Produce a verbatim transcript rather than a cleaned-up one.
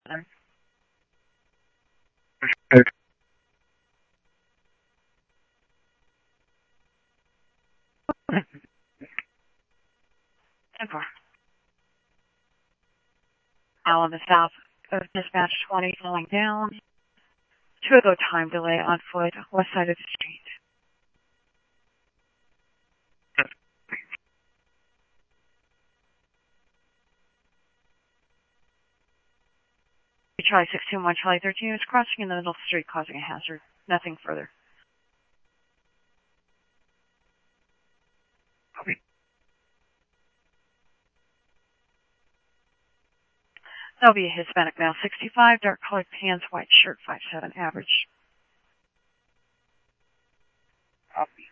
Al in the south of dispatch twenty slowing down. Two ago time delay on foot, west side of the street. Charlie six two one, Charlie thirteen is crossing in the middle of the street causing a hazard. Nothing further. That'll be a Hispanic male, sixty-five, dark colored pants, white shirt, five seven average. Copy.